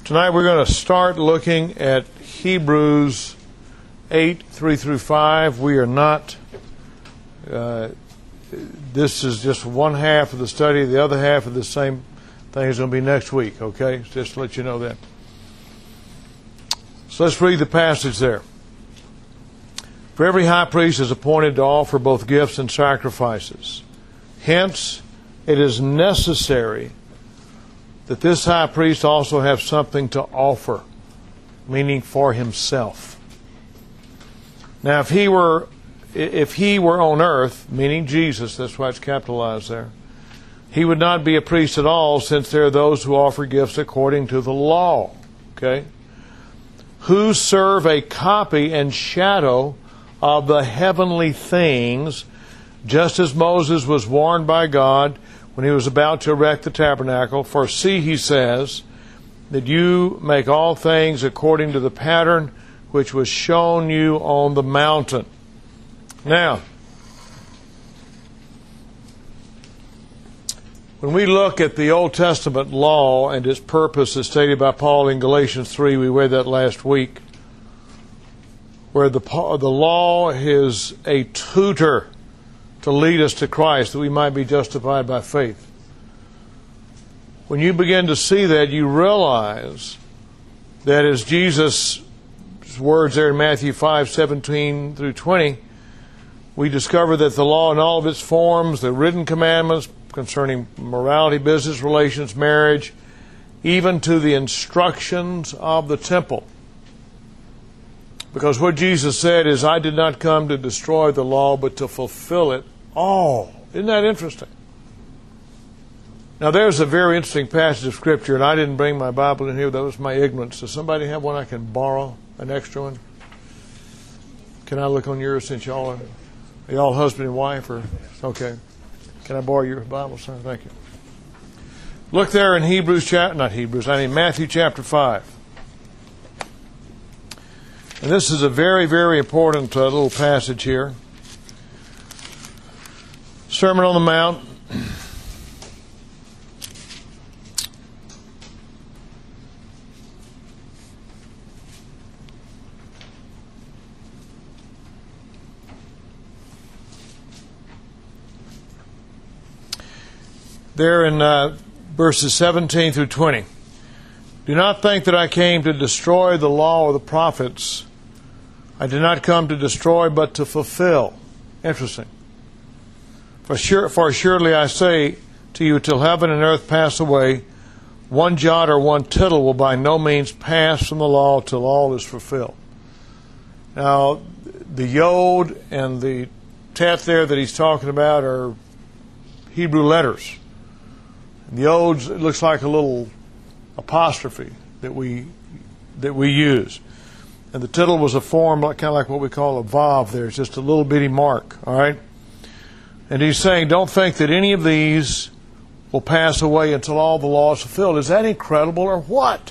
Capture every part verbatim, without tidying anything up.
Tonight we're going to start looking at Hebrews eight, three through five. We are not, uh, this is just one half of the study. The other half of the same thing is going to be next week, okay? Just to let you know that. So let's read the passage there. For every high priest is appointed to offer both gifts and sacrifices. Hence, it is necessary that this high priest also have something to offer, meaning for himself. Now, if he were, if he were on earth, meaning Jesus, that's why it's capitalized there, he would not be a priest at all, since there are those who offer gifts according to the law, okay, who serve a copy and shadow of the heavenly things, just as Moses was warned by God when he was about to erect the tabernacle. For see, he says, that you make all things according to the pattern which was shown you on the mountain. Now, when we look at the Old Testament law and its purpose as stated by Paul in Galatians three, we read that last week, where the, the law is a tutor to lead us to Christ, that we might be justified by faith. When you begin to see that, you realize that as Jesus' words there in Matthew five, seventeen through twenty, we discover that the law in all of its forms, the written commandments concerning morality, business relations, marriage, even to the instructions of the temple. Because what Jesus said is, I did not come to destroy the law, but to fulfill it all. Isn't that interesting? Now, there's a very interesting passage of Scripture, and I didn't bring my Bible in here. That was my ignorance. Does somebody have one I can borrow, an extra one? Can I look on yours since y'all are, are y'all husband and wife? Or okay. Can I borrow your Bible, sir? Thank you. Look there in Hebrews chapter, not Hebrews, I mean Matthew chapter five. And this is a very, very important uh, little passage here. Sermon on the Mount. There in uh, verses seventeen through twenty. Do not think that I came to destroy the law or the prophets. I did not come to destroy, but to fulfill. Interesting. For sure, for surely I say to you, till heaven and earth pass away, one jot or one tittle will by no means pass from the law till all is fulfilled. Now, the yod and the tet there that he's talking about are Hebrew letters. And the yod, it looks like a little apostrophe that we that we use. And the tittle was a form, like, kind of like what we call a vav there. It's just a little bitty mark, all right? And he's saying, don't think that any of these will pass away until all the law is fulfilled. Is that incredible or what?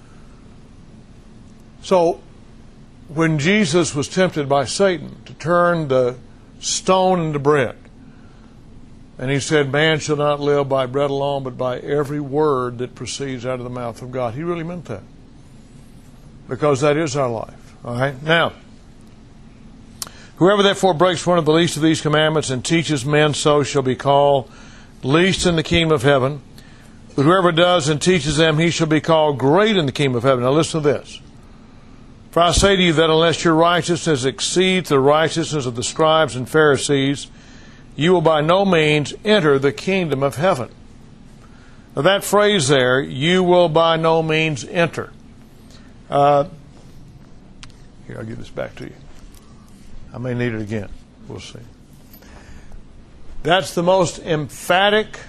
So, when Jesus was tempted by Satan to turn the stone into bread, and he said, man shall not live by bread alone, but by every word that proceeds out of the mouth of God. He really meant that. Because that is our life. All right? Now, whoever therefore breaks one of the least of these commandments and teaches men so shall be called least in the kingdom of heaven. But whoever does and teaches them, he shall be called great in the kingdom of heaven. Now listen to this. For I say to you that unless your righteousness exceeds the righteousness of the scribes and Pharisees, you will by no means enter the kingdom of heaven. Now that phrase there, you will by no means enter. Uh, here, I'll give this back to you. I may need it again. We'll see. That's the most emphatic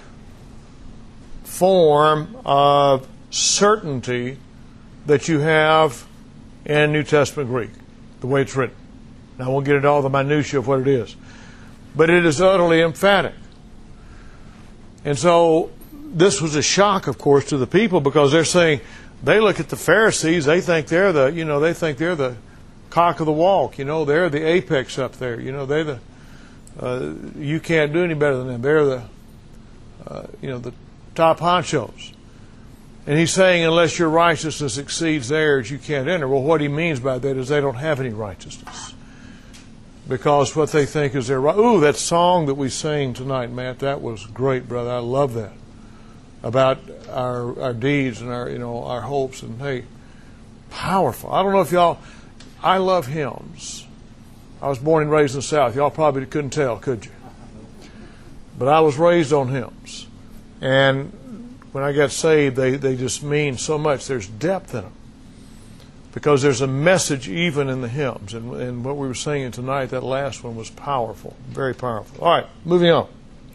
form of certainty that you have in New Testament Greek, the way it's written. Now, I won't get into all the minutiae of what it is. But it is utterly emphatic. And so this was a shock, of course, to the people, because they're saying, they look at the Pharisees, they think they're the, you know, they think they're the cock of the walk, you know, they're the apex up there, you know, they're the, uh, you can't do any better than them. They're the, uh, you know, the top honchos. And he's saying unless your righteousness exceeds theirs, you can't enter. Well, what he means by that is they don't have any righteousness. Because what they think is their right. Ooh, that song that we sang tonight, Matt, that was great, brother. I love that. About our our deeds and our, you know, our hopes. And hey, powerful. I don't know if y'all, I love hymns. I was born and raised in the South. Y'all probably couldn't tell, could you? But I was raised on hymns. And when I got saved, they, they just mean so much. There's depth in them. Because there's a message even in the hymns. And, and what we were singing tonight, that last one was powerful. Very powerful. All right, moving on.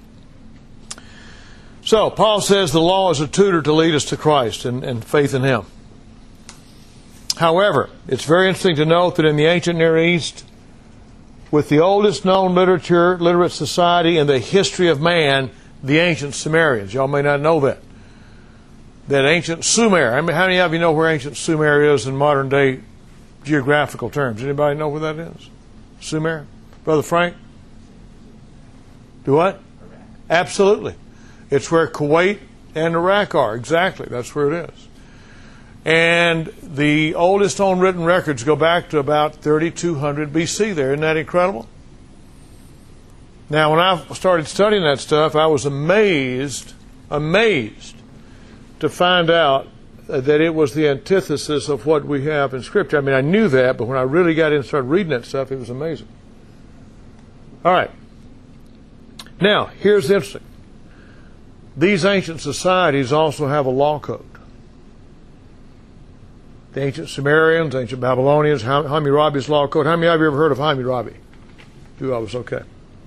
So, Paul says the law is a tutor to lead us to Christ and, and faith in Him. However, it's very interesting to note that in the ancient Near East, with the oldest known literature, literate society in the history of man, the ancient Sumerians. Y'all may not know that. That ancient Sumer. I mean, how many of you know where ancient Sumer is in modern day geographical terms? Anybody know where that is? Sumer? Brother Frank? Do what? Absolutely. It's where Kuwait and Iraq are. Exactly. That's where it is. And the oldest known written records go back to about thirty-two hundred B C there. Isn't that incredible? Now, when I started studying that stuff, I was amazed, amazed to find out that it was the antithesis of what we have in Scripture. I mean, I knew that, but when I really got in and started reading that stuff, it was amazing. All right. Now, here's the interesting. These ancient societies also have a law code. The ancient Sumerians, ancient Babylonians, Hammurabi's law code. How many of you ever heard of Hammurabi? Two of us, okay.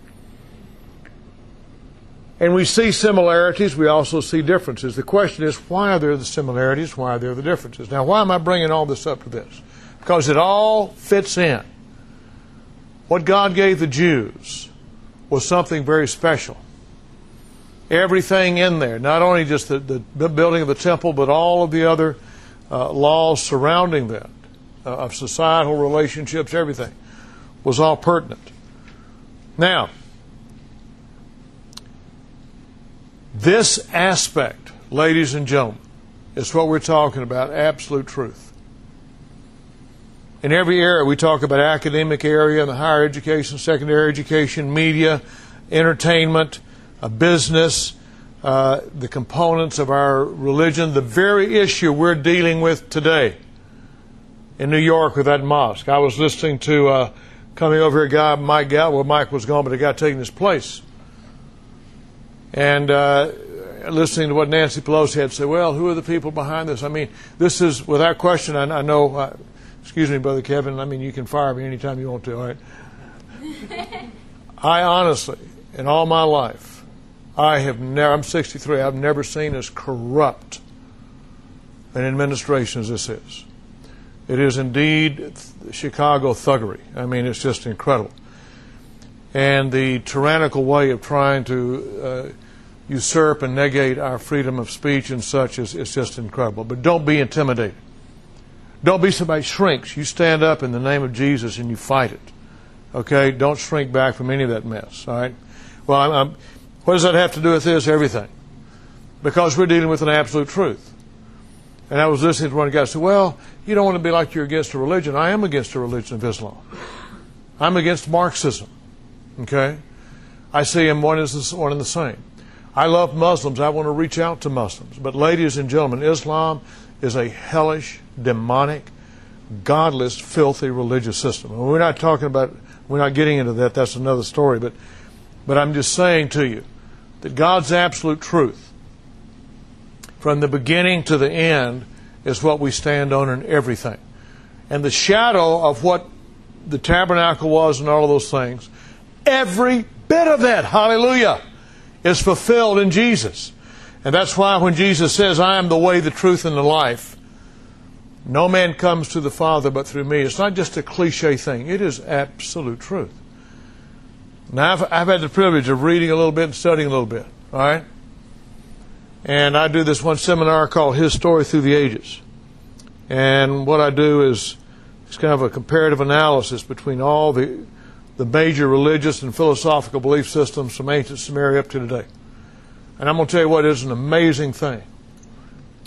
And we see similarities, we also see differences. The question is, why are there the similarities? Why are there the differences? Now, why am I bringing all this up to this? Because it all fits in. What God gave the Jews was something very special. Everything in there, not only just the, the building of the temple, but all of the other uh, laws surrounding that, uh, of societal relationships, everything, was all pertinent. Now, this aspect, ladies and gentlemen, is what we're talking about, absolute truth. In every area, we talk about academic area, the higher education, secondary education, media, entertainment, a business, uh, the components of our religion, the very issue we're dealing with today in New York with that mosque. I was listening to, uh, coming over here, a guy, Mike Gal, well, Mike was gone, but a guy taking his place. And uh, listening to what Nancy Pelosi had to say, well, who are the people behind this? I mean, this is, without question, I, I know, uh, excuse me, Brother Kevin, I mean, you can fire me anytime you want to, all right? I honestly, in all my life, I have never, I'm sixty-three, I've never seen as corrupt an administration as this is. It is indeed Chicago thuggery. I mean, it's just incredible. And the tyrannical way of trying to uh, usurp and negate our freedom of speech and such is, is just incredible. But don't be intimidated. Don't be somebody who shrinks. You stand up in the name of Jesus and you fight it. Okay? Don't shrink back from any of that mess. All right? Well, I'm, I'm, what does that have to do with this? Everything. Because we're dealing with an absolute truth. And I was listening to one guy say, well, you don't want to be like you're against a religion. I am against a religion of Islam. I'm against Marxism. Okay? I see them one is one and the same. I love Muslims. I want to reach out to Muslims. But ladies and gentlemen, Islam is a hellish, demonic, godless, filthy religious system. And we're not talking about, we're not getting into that. That's another story. But, but I'm just saying to you that God's absolute truth, from the beginning to the end, is what we stand on in everything. And the shadow of what the tabernacle was and all of those things, every bit of that, hallelujah, is fulfilled in Jesus. And that's why when Jesus says, I am the way, the truth, and the life, no man comes to the Father but through me. It's not just a cliche thing. It is absolute truth. Now, I've, I've had the privilege of reading a little bit and studying a little bit, all right? And I do this one seminar called His Story Through the Ages. And what I do is it's kind of a comparative analysis between all the the major religious and philosophical belief systems from ancient Sumeria up to today. And I'm going to tell you what is an amazing thing.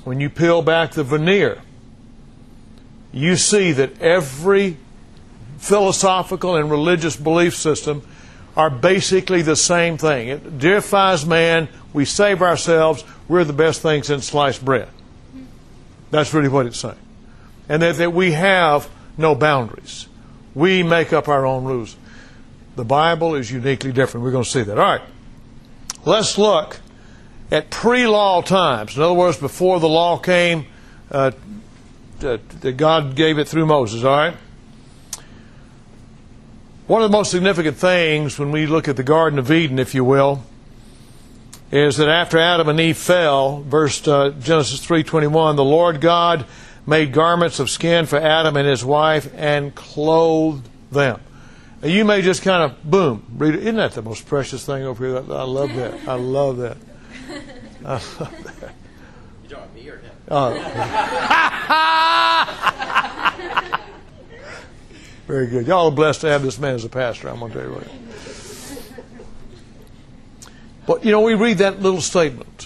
when you peel back the veneer, you see that every philosophical and religious belief system are basically the same thing. It deifies man, we save ourselves, we're the best thing since sliced bread. That's really what it's saying. And that, that we have no boundaries. We make up our own rules. The Bible is uniquely different. We're going to see that. All right. Let's look at pre-law times. In other words, before the law came, uh, that God gave it through Moses. All right. One of the most significant things when we look at the Garden of Eden, if you will, is that after Adam and Eve fell, verse uh, Genesis three twenty-one, the Lord God made garments of skin for Adam and his wife and clothed them. Now you may just kind of, boom, read it. Isn't that the most precious thing over here? I love that. I love that. I love that. You talking me or him? Uh, very good. Y'all are blessed to have this man as a pastor. I'm going to tell you what. But, you know, we read that little statement,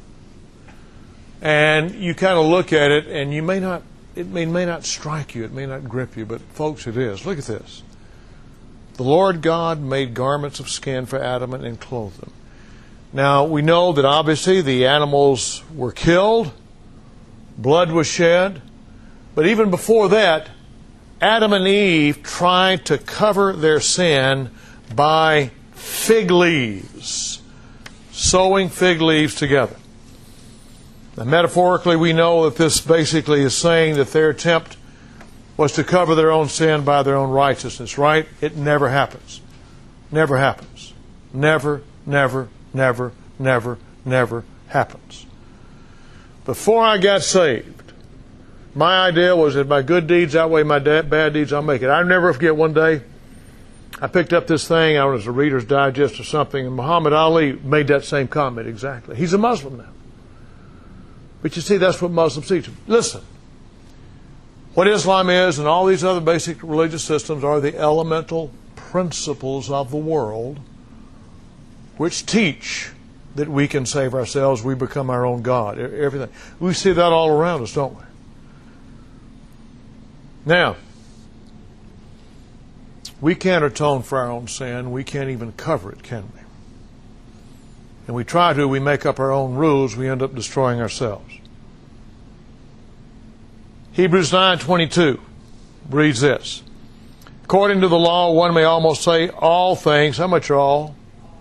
and you kind of look at it, and you may not, it may, may not strike you, it may not grip you, but folks, it is. Look at this. The Lord God made garments of skin for Adam and clothed them. Now, we know that obviously the animals were killed, blood was shed, but even before that, Adam and Eve tried to cover their sin by fig leaves, sewing fig leaves together. Now, metaphorically, we know that this basically is saying that their attempt was to cover their own sin by their own righteousness, right? It never happens. Never happens. Never, never, never, never, never happens. Before I got saved, my idea was that my good deeds outweigh my bad deeds, I'll make it. I'll never forget one day, I picked up this thing, I was a Reader's Digest or something, and Muhammad Ali made that same comment exactly. He's a Muslim now. But you see, that's what Muslims teach. Listen, what Islam is and all these other basic religious systems are the elemental principles of the world which teach that we can save ourselves, we become our own God, everything. We see that all around us, don't we? Now, we can't atone for our own sin. We can't even cover it, can we? And we try to, we make up our own rules, we end up destroying ourselves. Hebrews nine twenty-two reads this. According to the law, one may almost say all things. How much are all?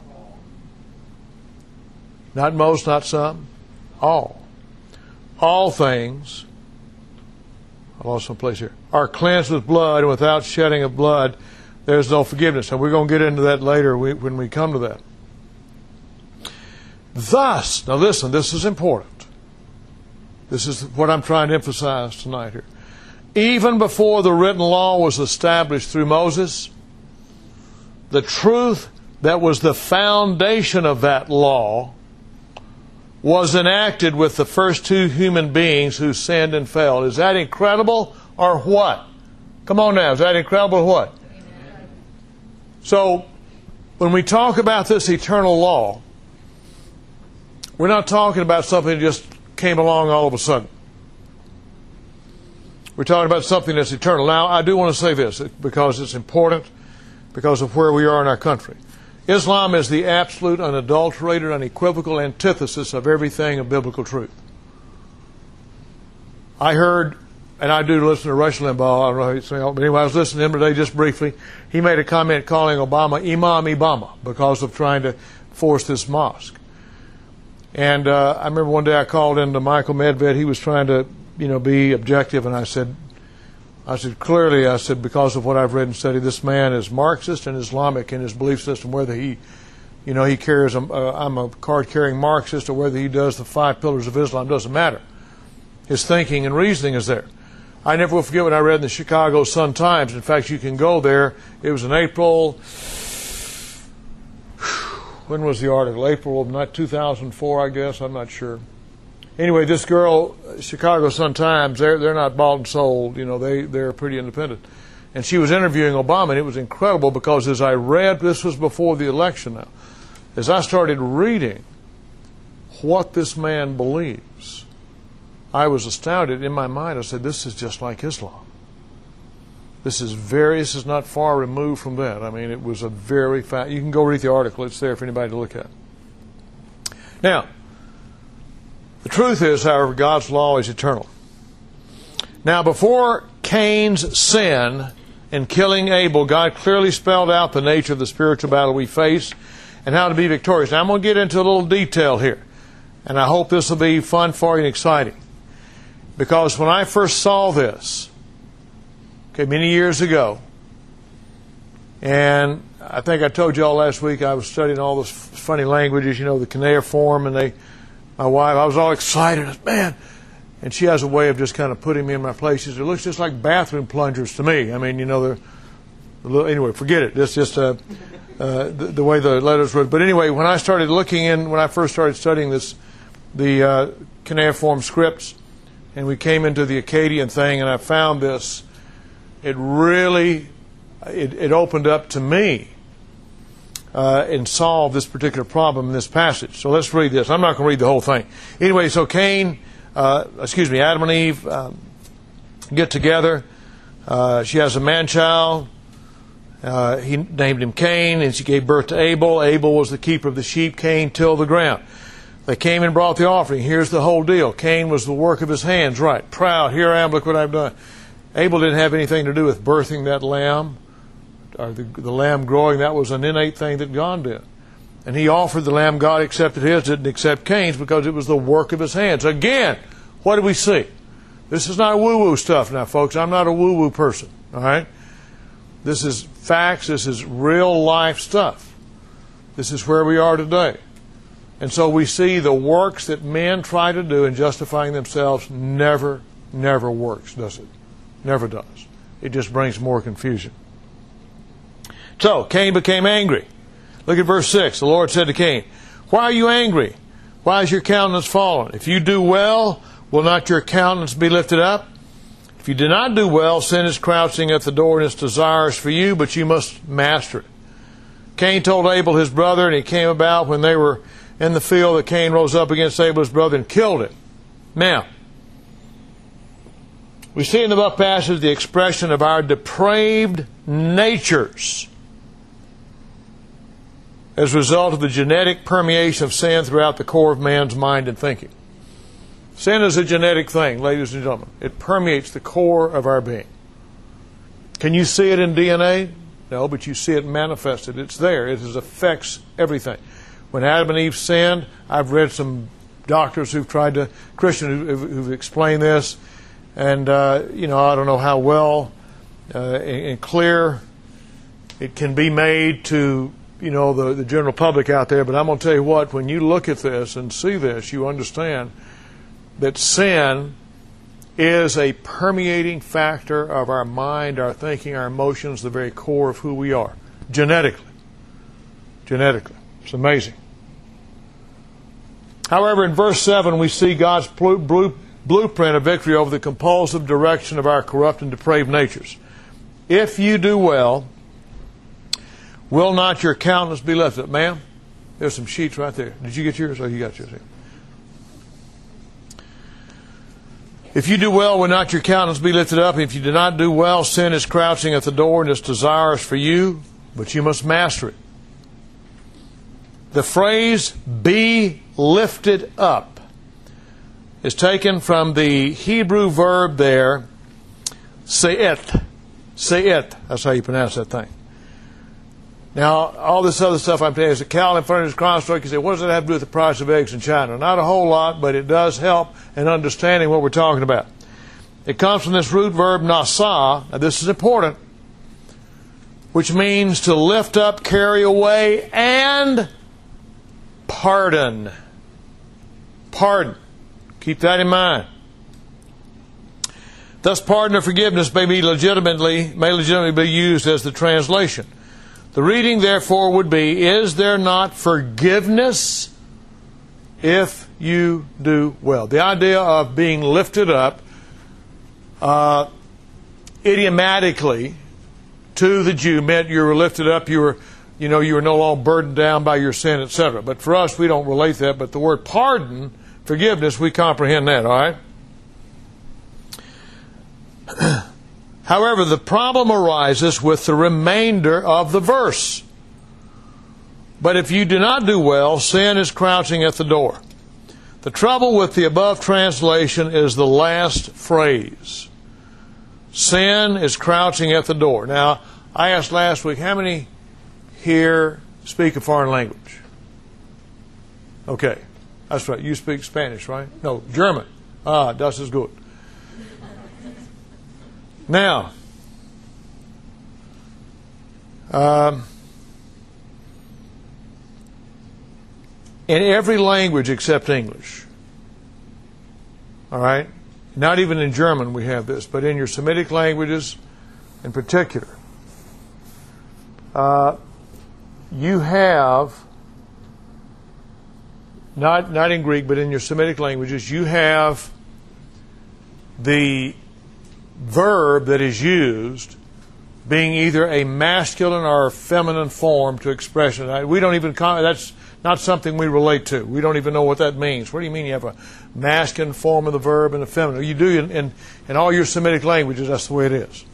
Not most, not some. All. All things, I lost some place here, are cleansed with blood, and without shedding of blood, there's no forgiveness. And we're going to get into that later when we come to that. Thus, now listen, this is important. This is what I'm trying to emphasize tonight here. Even before the written law was established through Moses, the truth that was the foundation of that law was enacted with the first two human beings who sinned and failed. Is that incredible or what? Come on now, is that incredible or what? Amen. So, when we talk about this eternal law, we're not talking about something that just came along all of a sudden. We're talking about something that's eternal. Now, I do want to say this because it's important because of where we are in our country. Islam is the absolute, unadulterated, unequivocal antithesis of everything of biblical truth. I heard, and I do listen to Rush Limbaugh, I don't know how you say it, but anyway, I was listening to him today just briefly. He made a comment calling Obama Imam Obama because of trying to force this mosque. And uh, I remember one day I called into Michael Medved. He was trying to, you know, be objective, and I said, I said, clearly, I said, because of what I've read and studied, this man is Marxist and Islamic in his belief system, whether he, you know, he carries, a, uh, I'm a card-carrying Marxist, or whether he does the five pillars of Islam, doesn't matter. His thinking and reasoning is there. I never will forget what I read in the Chicago Sun-Times. In fact, you can go there. It was in April, when was the article? April of not two thousand four, I guess, I'm not sure. Anyway, this girl, Chicago Sun-Times, they're, they're not bought and sold. You know, they, they're pretty independent. And she was interviewing Obama, and it was incredible because as I read, this was before the election now, as I started reading what this man believes I was astounded. In my mind, I said, this is just like Islam. This is very, this is not far removed from that. I mean, it was a very fast, you can go read the article. It's there for anybody to look at. Now, the truth is, however, God's law is eternal. Now, before Cain's sin in killing Abel, God clearly spelled out the nature of the spiritual battle we face and how to be victorious. Now, I'm going to get into a little detail here, and I hope this will be fun for you and exciting. Because when I first saw this, okay, many years ago, and I think I told you all last week I was studying all those funny languages, you know, the cuneiform, and they, my wife, I was all excited, man. And she has a way of just kind of putting me in my place. She said, it looks just like bathroom plungers to me. I mean, you know, they're a little, anyway, forget it. It's just uh, uh, the, the way the letters were. But anyway, when I started looking in, when I first started studying this, the uh, cuneiform scripts, and we came into the Akkadian thing, and I found this, it really, it, it opened up to me uh, and solved this particular problem in this passage. So let's read this. I'm not going to read the whole thing. Anyway, so Cain, uh, excuse me, Adam and Eve um, get together. Uh, she has a man-child. Uh, he named him Cain, and she gave birth to Abel. Abel was the keeper of the sheep. Cain tilled the ground. They came and brought the offering. Here's the whole deal. Cain was the work of his hands, right? Proud. Here I am. Look what I've done. Abel didn't have anything to do with birthing that lamb, or the, the lamb growing. That was an innate thing that God did. And he offered the lamb. God accepted his, didn't accept Cain's because it was the work of his hands. Again, what do we see? This is not woo-woo stuff now, folks. I'm not a woo-woo person, all right? This is facts. This is real-life stuff. This is where we are today. And so we see the works that men try to do in justifying themselves never, never works, does it? Never does. It just brings more confusion. So, Cain became angry. Look at verse six. The Lord said to Cain, why are you angry? Why is your countenance fallen? If you do well, will not your countenance be lifted up? If you do not do well, sin is crouching at the door and its desires for you, but you must master it. Cain told Abel his brother, and it came about when they were in the field that Cain rose up against Abel his brother and killed him. Now, we see in the above passage the expression of our depraved natures as a result of the genetic permeation of sin throughout the core of man's mind and thinking. Sin is a genetic thing, ladies and gentlemen. It permeates the core of our being. Can you see it in D N A? No, but you see it manifested. It's there. It affects everything. When Adam and Eve sinned, I've read some doctors who've tried to, Christians who've, who've explained this, and, uh, you know, I don't know how well uh, and, and clear it can be made to, you know, the, the general public out there, but I'm going to tell you what, when you look at this and see this, you understand that sin is a permeating factor of our mind, our thinking, our emotions, the very core of who we are, genetically. Genetically. It's amazing. However, in verse seven, we see God's blue, blue, blueprint of victory over the compulsive direction of our corrupt and depraved natures. If you do well, will not your countenance be lifted up? Ma'am, there's some sheets right there. Did you get yours? Oh, you got yours here. If you do well, will not your countenance be lifted up? If you do not do well, sin is crouching at the door and its desires for you, but you must master it. The phrase, be lifted up, is taken from the Hebrew verb there, se'et. Se'et. That's how you pronounce that thing. Now, all this other stuff I'm telling you, is a cow in front of his construct. You say, what does that have to do with the price of eggs in China? Not a whole lot, but it does help in understanding what we're talking about. It comes from this root verb, nasa. Now, this is important, which means to lift up, carry away, and pardon. Pardon. Keep that in mind. Thus, pardon or forgiveness may be legitimately, may legitimately be used as the translation. The reading, therefore, would be, is there not forgiveness if you do well? The idea of being lifted up uh, idiomatically to the Jew meant you were lifted up, you were, you know, you were no longer burdened down by your sin, et cetera. But for us, we don't relate that. But the word pardon, forgiveness, we comprehend that, all right? However, the problem arises with the remainder of the verse. But if you do not do well, sin is crouching at the door. The trouble with the above translation is the last phrase. Sin is crouching at the door. Now, I asked last week, how many here speak a foreign language? Okay, that's right. You speak Spanish, right? No, German. Ah, das ist gut. Now, um, in every language except English, all right? Not even in German we have this, but in your Semitic languages in particular, uh, you have, not, not in Greek, but in your Semitic languages, you have the verb that is used being either a masculine or a feminine form to expression. We don't even, that's not something we relate to. We don't even know what that means. What do you mean you have a masculine form of the verb and a feminine? You do in, in, in all your Semitic languages, that's the way it is.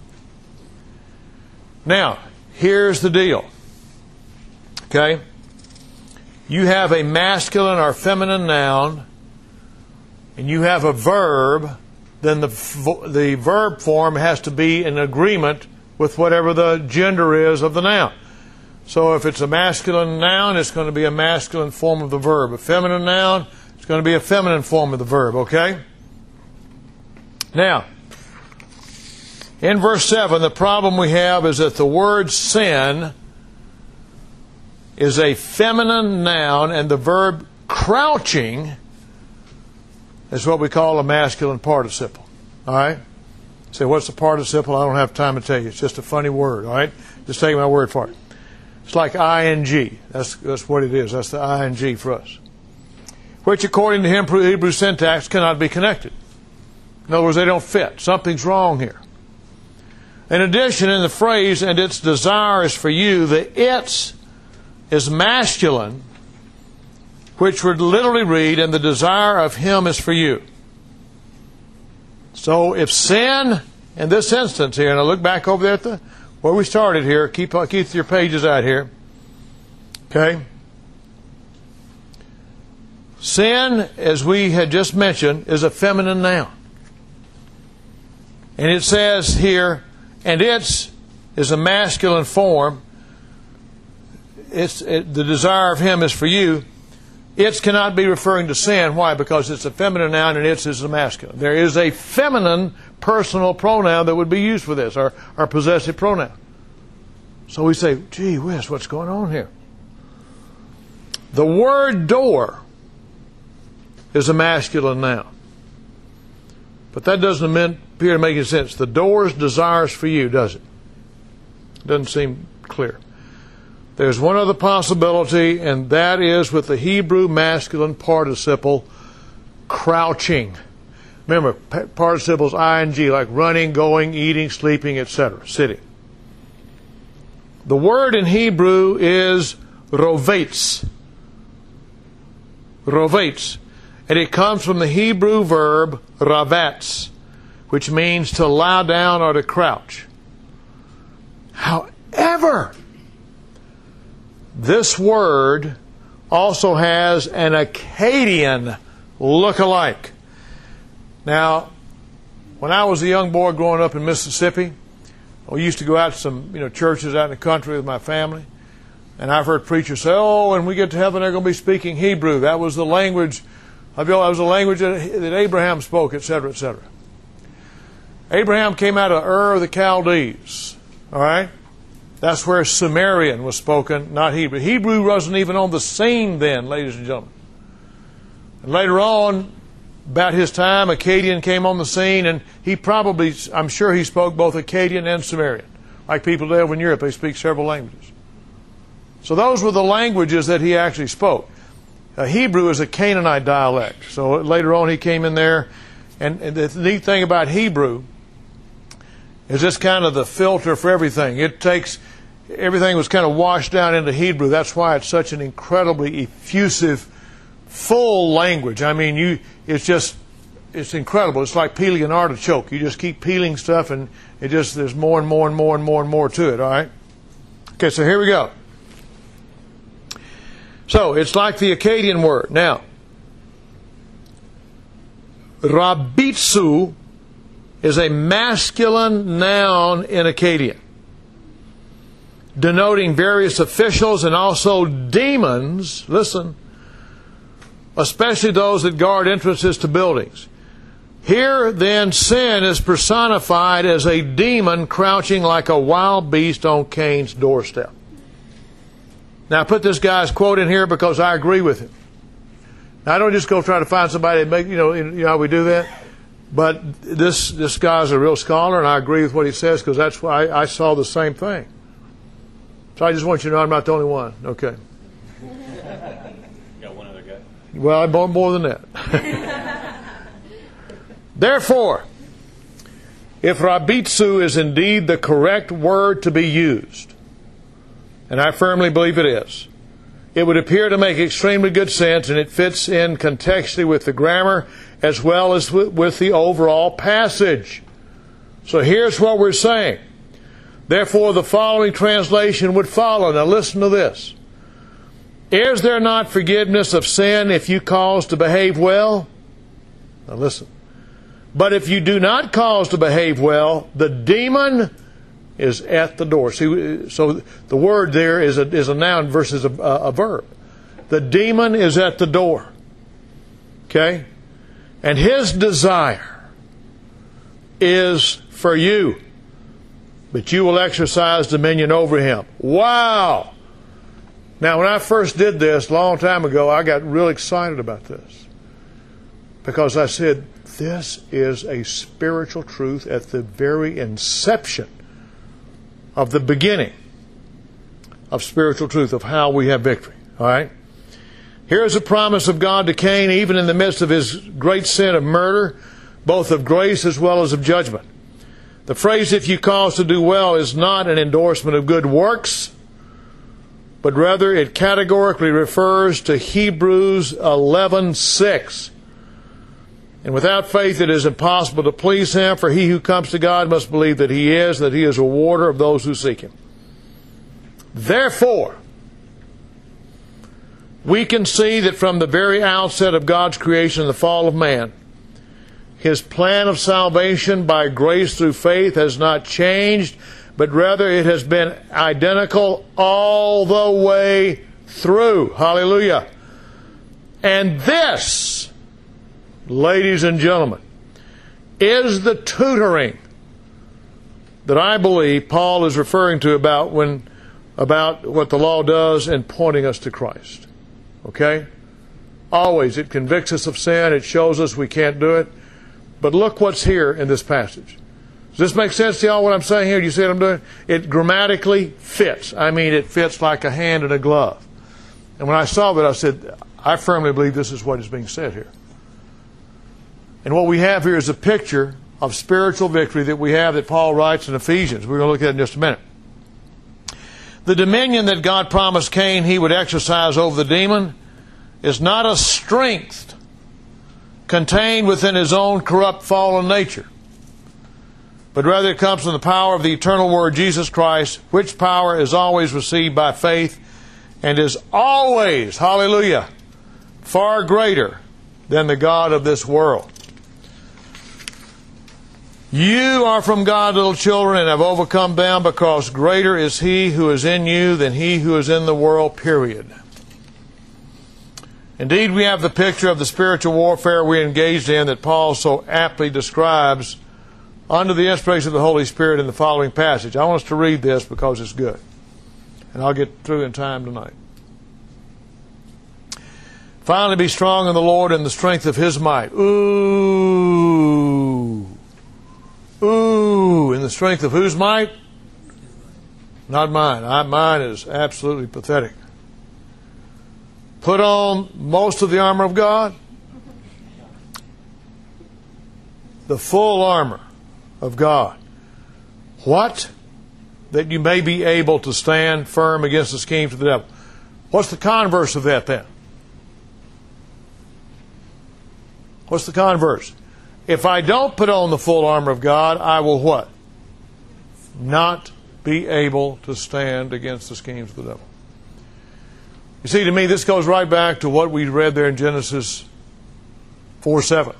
Now, here's the deal. Okay? You have a masculine or feminine noun, and you have a verb, then the, the verb form has to be in agreement with whatever the gender is of the noun. So if it's a masculine noun, it's going to be a masculine form of the verb. A feminine noun, it's going to be a feminine form of the verb, okay? Now, in verse seven, the problem we have is that the word sin is a feminine noun, and the verb crouching is what we call a masculine participle. All right? Say, what's the participle? I don't have time to tell you. It's just a funny word. All right? Just take my word for it. It's like ing. That's, that's what it is. That's the ing for us. Which, according to Hebrew syntax, cannot be connected. In other words, they don't fit. Something's wrong here. In addition, in the phrase, and its desire is for you, the its is masculine, which would literally read, and the desire of him is for you. So if sin, in this instance here, and I look back over there at the where we started here, keep, keep your pages out here. Okay? Sin, as we had just mentioned, is a feminine noun. And it says here, and its is a masculine form. It's it, the desire of him is for you. Its cannot be referring to sin. Why? Because it's a feminine noun and its is a masculine. There is a feminine personal pronoun that would be used for this, or, or possessive pronoun. So we say, gee whiz, what's going on here? The word door is a masculine noun. But that doesn't appear to make any sense. The door's desires for you, does it? Doesn't seem clear. There's one other possibility, and that is with the Hebrew masculine participle, crouching. Remember, participles ing, like running, going, eating, sleeping, et cetera, sitting. The word in Hebrew is rovetz. Rovetz. And it comes from the Hebrew verb ravatz, which means to lie down or to crouch. However, this word also has an Akkadian look-alike. Now, when I was a young boy growing up in Mississippi, we used to go out to some you know churches out in the country with my family, and I've heard preachers say, "Oh, when we get to heaven, they're going to be speaking Hebrew. That was the language. I feel that was the language that, that Abraham spoke, et cetera, et cetera." Abraham came out of Ur of the Chaldees. All right. That's where Sumerian was spoken, not Hebrew. Hebrew wasn't even on the scene then, ladies and gentlemen. And later on, about his time, Akkadian came on the scene, and he probably, I'm sure he spoke both Akkadian and Sumerian. Like people do over in Europe, they speak several languages. So those were the languages that he actually spoke. Uh, Hebrew is a Canaanite dialect. So later on he came in there, and, and the neat thing about Hebrew is this kind of the filter for everything. It takes, everything was kind of washed down into Hebrew. That's why it's such an incredibly effusive, full language. I mean, you, it's just it's incredible. It's like peeling an artichoke. You just keep peeling stuff, and it just there's more and more and more and more and more to it. All right. Okay, so here we go. So it's like the Akkadian word. Now, rabitsu is a masculine noun in Akkadian, denoting various officials and also demons, listen, especially those that guard entrances to buildings. Here, then, sin is personified as a demon crouching like a wild beast on Cain's doorstep. Now, I put this guy's quote in here because I agree with him. Now, I don't just go try to find somebody and make, you know, you know how we do that. But this this guy's a real scholar, and I agree with what he says because that's why I, I saw the same thing. So I just want you to know I'm not the only one. Okay. Got one other guy. Well, I'm more, more than that. Therefore, if rabitsu is indeed the correct word to be used, and I firmly believe it is, it would appear to make extremely good sense, and it fits in contextually with the grammar as well as with the overall passage. So here's what we're saying. Therefore, the following translation would follow. Now listen to this. Is there not forgiveness of sin if you cause to behave well? Now listen. But if you do not cause to behave well, the demon is at the door. See, so the word there is a, is a noun versus a, a verb. The demon is at the door. Okay? And his desire is for you, but you will exercise dominion over him. Wow! Now, when I first did this a long time ago, I got real excited about this because I said, this is a spiritual truth at the very inception of the beginning of spiritual truth, of how we have victory. All right? Here's a promise of God to Cain, even in the midst of his great sin of murder, both of grace as well as of judgment. The phrase, if you cause to do well, is not an endorsement of good works, but rather it categorically refers to Hebrews eleven six. And without faith it is impossible to please him, for he who comes to God must believe that he is, that he is a rewarder of those who seek him. Therefore, we can see that from the very outset of God's creation and the fall of man, his plan of salvation by grace through faith has not changed, but rather it has been identical all the way through. Hallelujah. And this, ladies and gentlemen, is the tutoring that I believe Paul is referring to about when about what the law does in pointing us to Christ. Okay? Always, it convicts us of sin. It shows us we can't do it. But look what's here in this passage. Does this make sense to y'all what I'm saying here? Do you see what I'm doing? It grammatically fits. I mean, it fits like a hand in a glove. And when I saw that, I said, I firmly believe this is what is being said here. And what we have here is a picture of spiritual victory that we have that Paul writes in Ephesians. We're going to look at it in just a minute. The dominion that God promised Cain he would exercise over the demon is not a strength contained within his own corrupt fallen nature, but rather it comes from the power of the eternal Word Jesus Christ, which power is always received by faith and is always, hallelujah, far greater than the God of this world. You are from God, little children, and have overcome them, because greater is He who is in you than he who is in the world, period. Indeed, we have the picture of the spiritual warfare we engaged in that Paul so aptly describes under the inspiration of the Holy Spirit in the following passage. I want us to read this because it's good. And I'll get through in time tonight. Finally, be strong in the Lord and the strength of His might. Ooh. Ooh. In the strength of whose might? Not mine. I, mine is absolutely pathetic. Put on most of the armor of God. The full armor of God. What? That you may be able to stand firm against the schemes of the devil. What's the converse of that then? What's the converse? If I don't put on the full armor of God, I will what? Not be able to stand against the schemes of the devil. You see, to me, this goes right back to what we read there in Genesis four seven.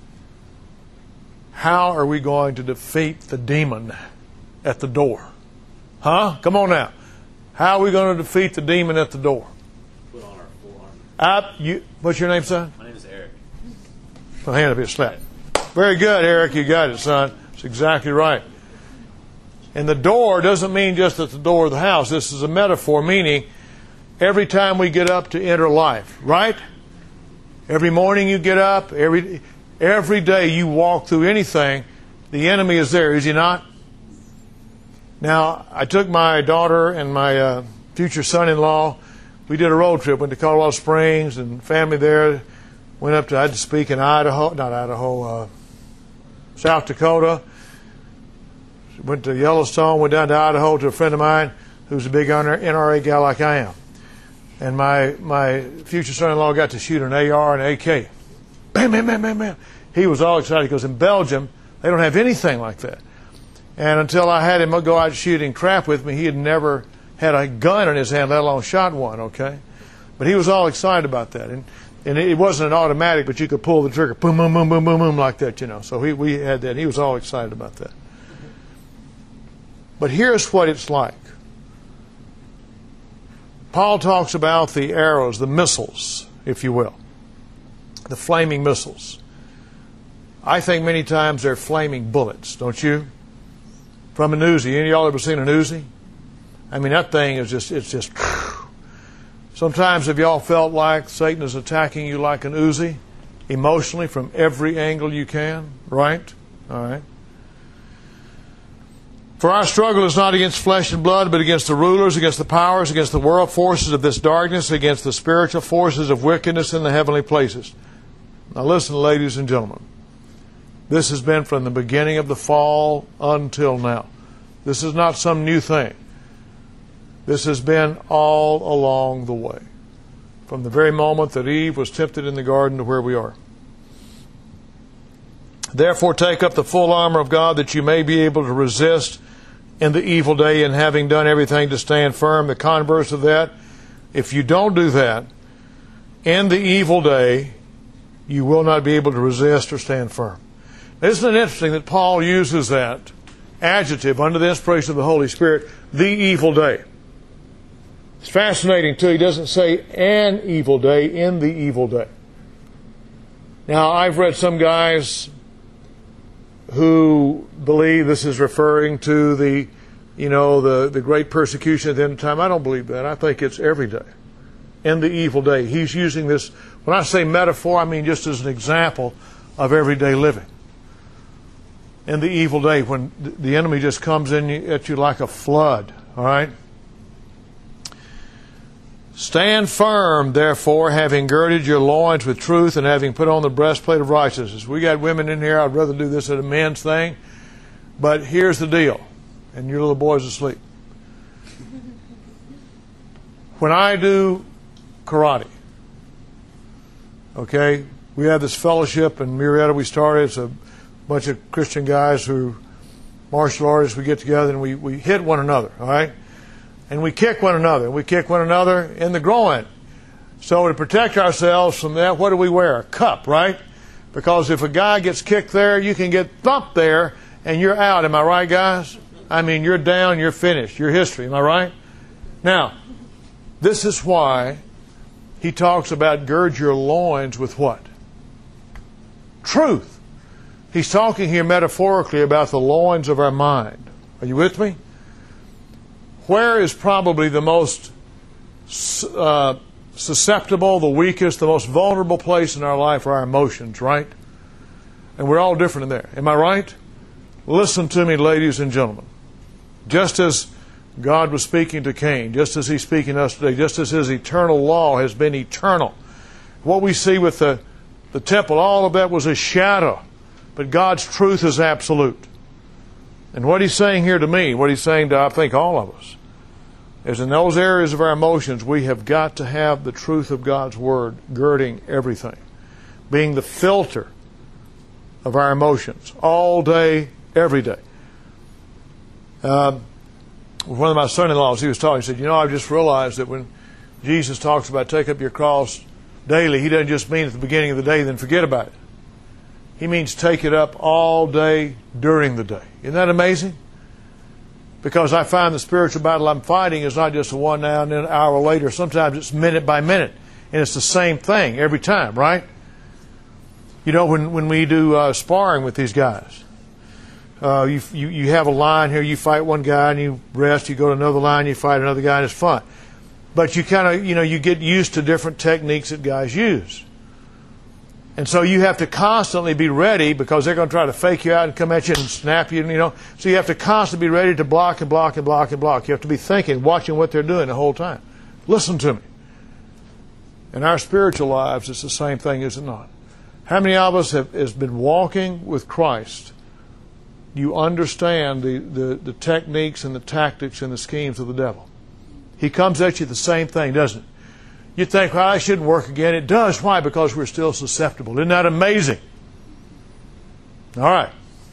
How are we going to defeat the demon at the door? Huh? Come on now. How are we going to defeat the demon at the door? Put on our full armor. I, you, what's your name, son? My name is Eric. Well, hand up here, slap. Very good, Eric. You got it, son. That's exactly right. And the door doesn't mean just at the door of the house. This is a metaphor, meaning every time we get up to enter life, right? Every morning you get up, every every day you walk through anything, the enemy is there, is he not? Now, I took my daughter and my uh, future son-in-law. We did a road trip, went to Colorado Springs and family there. Went up to, I had to speak in Idaho, not Idaho, uh, South Dakota. Went to Yellowstone, went down to Idaho to a friend of mine who's a big N R A guy like I am. And my my future son-in-law got to shoot an A R and A K. Bam, bam, bam, bam, bam. He was all excited because in Belgium, they don't have anything like that. And until I had him go out shooting crap with me, he had never had a gun in his hand, let alone shot one, okay? But he was all excited about that. And and it wasn't an automatic, but you could pull the trigger, boom, boom, boom, boom, boom, boom, like that, you know. So he, we had that. He was all excited about that. But here's what it's like. Paul talks about the arrows, the missiles, if you will, the flaming missiles. I think many times they're flaming bullets, don't you? From an Uzi. Any of y'all ever seen an Uzi? I mean, that thing is just, it's just... Sometimes have y'all felt like Satan is attacking you like an Uzi, emotionally from every angle you can, right? All right. For our struggle is not against flesh and blood, but against the rulers, against the powers, against the world forces of this darkness, against the spiritual forces of wickedness in the heavenly places. Now listen, ladies and gentlemen. This has been from the beginning of the fall until now. This is not some new thing. This has been all along the way. From the very moment that Eve was tempted in the garden to where we are. Therefore take up the full armor of God that you may be able to resist in the evil day, and having done everything to stand firm. The converse of that, if you don't do that, in the evil day, you will not be able to resist or stand firm. Isn't it interesting that Paul uses that adjective under the inspiration of the Holy Spirit, the evil day? It's fascinating, too. He doesn't say an evil day, in the evil day. Now, I've read some guys who believe this is referring to the, you know, the, the great persecution at the end of time. I don't believe that. I think it's every day. In the evil day. He's using this, when I say metaphor, I mean just as an example of everyday living. In the evil day, when the enemy just comes in at you like a flood, all right? Stand firm, therefore, having girded your loins with truth and having put on the breastplate of righteousness. We got women in here. I'd rather do this at a men's thing. But here's the deal. And your little boy's asleep. When I do karate, okay, we have this fellowship in Murrieta we started. It's a bunch of Christian guys who, martial artists, we get together and we, we hit one another, all right? And we kick one another. We kick one another in the groin. So to protect ourselves from that, what do we wear? A cup, right? Because if a guy gets kicked there, you can get thumped there and you're out. Am I right, guys? I mean, you're down, you're finished. You're history. Am I right? Now, this is why he talks about gird your loins with what? Truth. He's talking here metaphorically about the loins of our mind. Are you with me? Where is probably the most uh, susceptible, the weakest, the most vulnerable place in our life are our emotions, right? And we're all different in there. Am I right? Listen to me, ladies and gentlemen. Just as God was speaking to Cain, just as He's speaking to us today, just as His eternal law has been eternal. What we see with the, the temple, all of that was a shadow. But God's truth is absolute. And what He's saying here to me, what He's saying to, I think, all of us, is in those areas of our emotions, we have got to have the truth of God's Word girding everything, being the filter of our emotions, all day, every day. Uh, one of my son-in-laws, he was talking, he said, you know, I've just realized that when Jesus talks about take up your cross daily, he doesn't just mean at the beginning of the day, then forget about it. He means take it up all day during the day. Isn't that amazing? Because I find the spiritual battle I'm fighting is not just a one now and then an hour later. Sometimes it's minute by minute. And it's the same thing every time, right? You know, when, when we do uh, sparring with these guys, uh, you, you you have a line here, you fight one guy and you rest, you go to another line, you fight another guy, and it's fun. But you kind of, you know, you get used to different techniques that guys use. And so you have to constantly be ready because they're going to try to fake you out and come at you and snap you, you know. So you have to constantly be ready to block and block and block and block. You have to be thinking, watching what they're doing the whole time. Listen to me. In our spiritual lives, it's the same thing, is it not? How many of us have has been walking with Christ? You understand the, the, the techniques and the tactics and the schemes of the devil. He comes at you the same thing, doesn't it? You think, well, I shouldn't work again. It does. Why? Because we're still susceptible. Isn't that amazing? All right.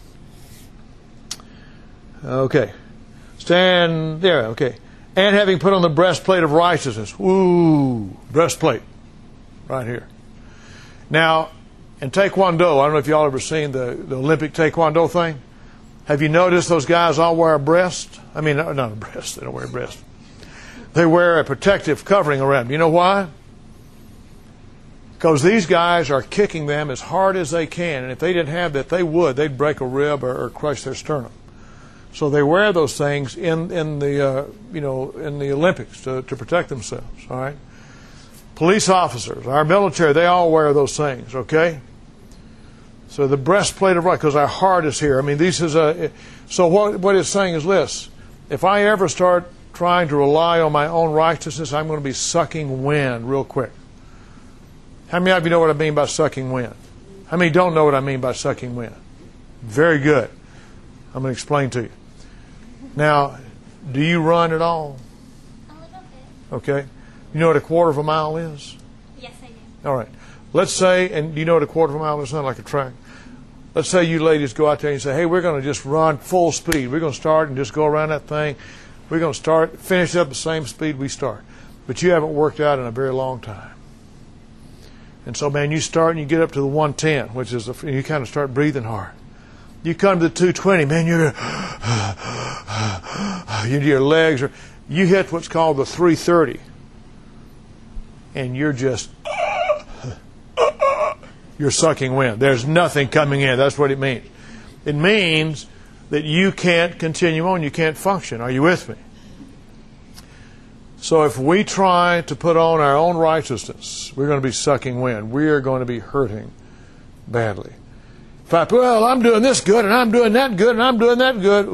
Okay. Stand there. Okay. And having put on the breastplate of righteousness. Ooh, breastplate. Right here. Now, in Taekwondo, I don't know if y'all ever seen the, the Olympic Taekwondo thing. Have you noticed those guys all wear a breast? I mean, not a breast. They don't wear a breast. They wear a protective covering around them. You know why? Because these guys are kicking them as hard as they can. And if they didn't have that, they would. They'd break a rib or, or crush their sternum. So they wear those things in, in the uh, you know in the Olympics to, to protect themselves. All right. Police officers, our military, they all wear those things. Okay. So the breastplate of right, because our heart is here. I mean, this is a. So what what it's saying is this: if I ever start trying to rely on my own righteousness, I'm going to be sucking wind real quick. How many of you know what I mean by sucking wind? How many don't know what I mean by sucking wind? Very good. I'm going to explain to you. Now, do you run at all? A little bit. Okay. You know what a quarter of a mile is? Yes, I do. All right. Let's say, and you know what a quarter of a mile is? It's not like a track. Let's say you ladies go out there and say, hey, we're going to just run full speed. We're going to start and just go around that thing. We're going to start, finish up the same speed we start. But you haven't worked out in a very long time. And so, man, you start and you get up to the one ten, which is, the, you kind of start breathing hard. You come to the two twenty, man, you're, your legs are, you hit what's called the three thirty. And you're just, you're sucking wind. There's nothing coming in. That's what it means. It means that you can't continue on. You can't function. Are you with me? So if we try to put on our own righteousness, we're going to be sucking wind. We are going to be hurting badly. If I, well, I'm doing this good, and I'm doing that good, and I'm doing that good.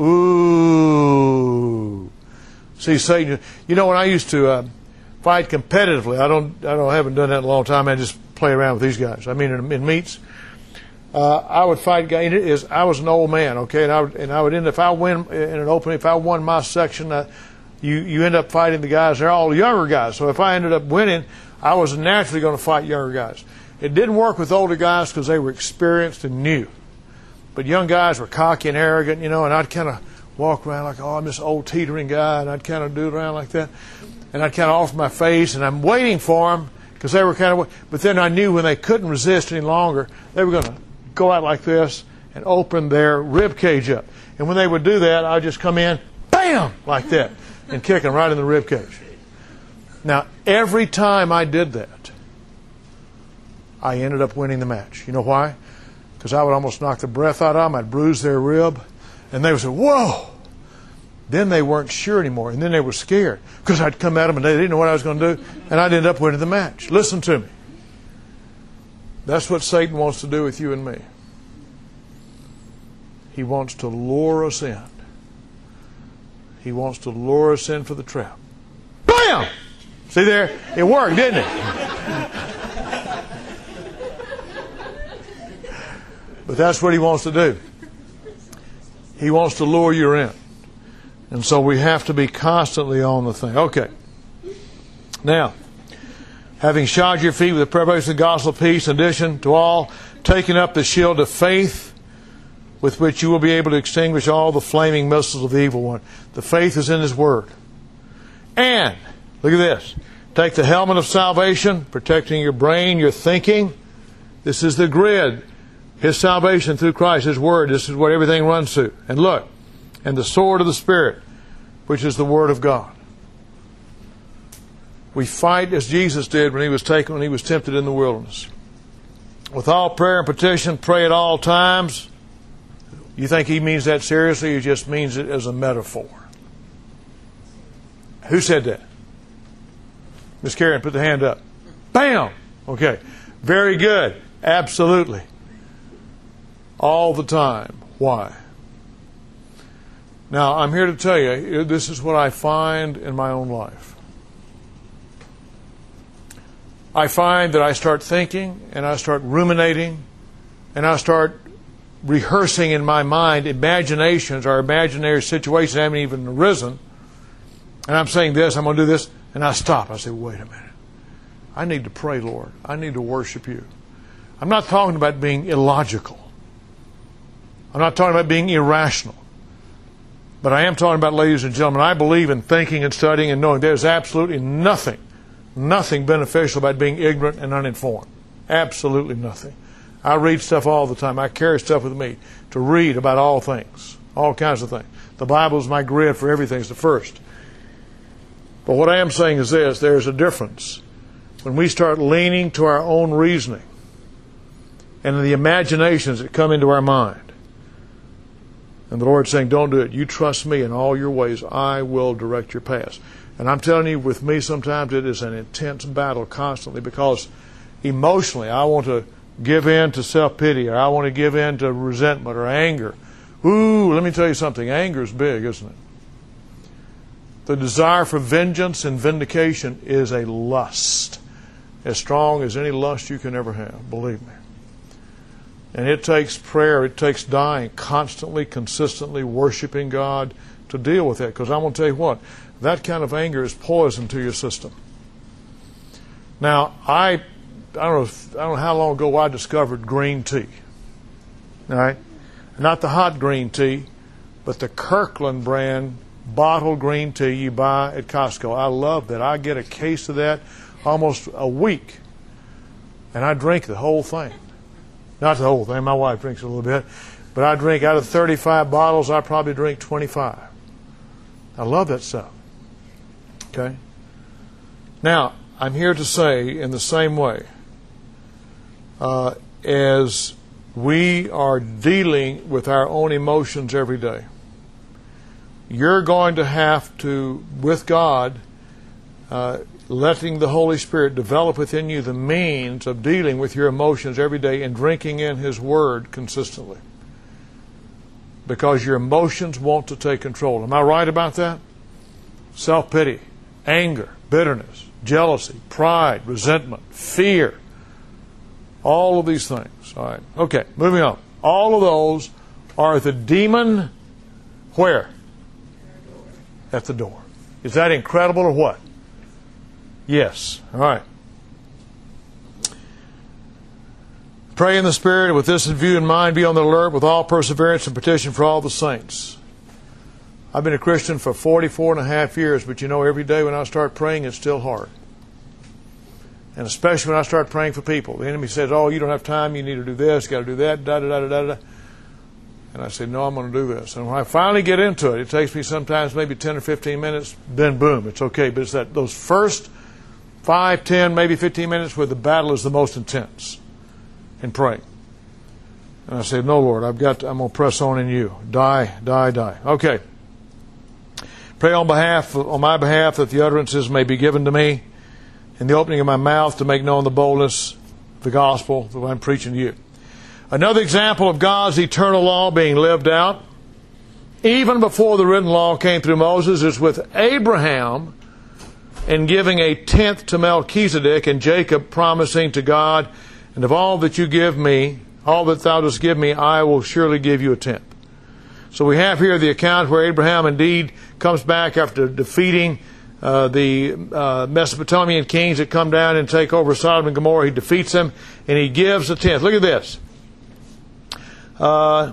Ooh. See, Satan, you know, when I used to uh, fight competitively, I don't, I don't, I haven't done that in a long time. I just play around with these guys. I mean, in, in meets. Uh, I would fight guys. Is I was an old man, okay, and I would, and I would end. If I win in an opening, if I won my section, uh, you you end up fighting the guys. They're all younger guys. So if I ended up winning, I was naturally going to fight younger guys. It didn't work with older guys because they were experienced and new, but young guys were cocky and arrogant, you know. And I'd kind of walk around like, oh, I'm this old teetering guy, and I'd kind of do it around like that, and I'd kind of off my face, and I'm waiting for them because they were kind of. But then I knew when they couldn't resist any longer, they were going to go out like this and open their rib cage up. And when they would do that, I'd just come in, bam, like that, and kick them right in the rib cage. Now, every time I did that, I ended up winning the match. You know why? Because I would almost knock the breath out of them. I'd bruise their rib, and they would say, whoa. Then they weren't sure anymore, and then they were scared because I'd come at them, and they didn't know what I was going to do, and I'd end up winning the match. Listen to me. That's what Satan wants to do with you and me. He wants to lure us in. He wants to lure us in for the trap. Bam! See there? It worked, didn't it? But that's what he wants to do. He wants to lure you in. And so we have to be constantly on the thing. Okay. Now, having shod your feet with the preparation of the gospel of peace, in addition to all, taking up the shield of faith, with which you will be able to extinguish all the flaming missiles of the evil one. The faith is in His Word. And, look at this, take the helmet of salvation, protecting your brain, your thinking. This is the grid. His salvation through Christ, His Word. This is what everything runs to. And look, and the sword of the Spirit, which is the Word of God. We fight as Jesus did when He was taken, when He was tempted in the wilderness. With all prayer and petition, pray at all times. You think He means that seriously? He just means it as a metaphor. Who said that? Miss Karen, put the hand up. Bam! Okay. Very good. Absolutely. All the time. Why? Now, I'm here to tell you, this is what I find in my own life. I find that I start thinking, and I start ruminating, and I start rehearsing in my mind imaginations or imaginary situations that haven't even arisen. And I'm saying this, I'm going to do this, and I stop. I say, wait a minute. I need to pray, Lord. I need to worship You. I'm not talking about being illogical. I'm not talking about being irrational. But I am talking about, ladies and gentlemen, I believe in thinking and studying and knowing there's absolutely nothing, nothing beneficial about being ignorant and uninformed. Absolutely nothing. I read stuff all the time. I carry stuff with me to read about all things, all kinds of things. The Bible is my grid for everything. It's the first. But what I am saying is this, there's a difference when we start leaning to our own reasoning and the imaginations that come into our mind. And the Lord's saying, don't do it. You trust Me in all your ways. I will direct your paths. And I'm telling you, with me sometimes it is an intense battle constantly because emotionally I want to give in to self-pity, or I want to give in to resentment or anger. Ooh, let me tell you something. Anger is big, isn't it? The desire for vengeance and vindication is a lust, as strong as any lust you can ever have, believe me. And it takes prayer, it takes dying, constantly, consistently worshiping God to deal with that. Because I'm going to tell you what, that kind of anger is poison to your system. Now, I, I don't know, if, I don't know how long ago I discovered green tea. All right, not the hot green tea, but the Kirkland brand bottled green tea you buy at Costco. I love that. I get a case of that almost a week, and I drink the whole thing. Not the whole thing. My wife drinks a little bit. But I drink, out of thirty-five bottles, I probably drink twenty-five. I love that stuff. Okay? Now, I'm here to say, in the same way, uh, as we are dealing with our own emotions every day, you're going to have to, with God, uh, letting the Holy Spirit develop within you the means of dealing with your emotions every day and drinking in His Word consistently. Because your emotions want to take control. Am I right about that? Self-pity, anger, bitterness, jealousy, pride, resentment, fear. All of these things. All right. Okay, moving on. All of those are the demon where? At the door. Is that incredible or what? Yes. All right. Pray in the Spirit, with this in view in mind, be on the alert with all perseverance and petition for all the saints. I've been a Christian for forty-four and a half years, but you know, every day when I start praying, it's still hard. And especially when I start praying for people. The enemy says, oh, you don't have time, you need to do this, you got to do that, da da da da da. And I say, no, I'm going to do this. And when I finally get into it, it takes me sometimes maybe ten or fifteen minutes, then boom, it's okay. But it's that those first five, ten, maybe fifteen minutes where the battle is the most intense in praying. And I say, no, Lord, I've got to, I'm going to press on in You. Die, die, die. Okay. Pray on behalf, on my behalf, that the utterances may be given to me in the opening of my mouth to make known the boldness of the gospel that I'm preaching to you. Another example of God's eternal law being lived out, even before the written law came through Moses, is with Abraham in giving a tenth to Melchizedek, and Jacob promising to God, and of all that You give me, all that Thou dost give me, I will surely give You a tenth. So we have here the account where Abraham indeed comes back after defeating uh, the uh, Mesopotamian kings that come down and take over Sodom and Gomorrah. He defeats them, and he gives a tenth. Look at this. Uh,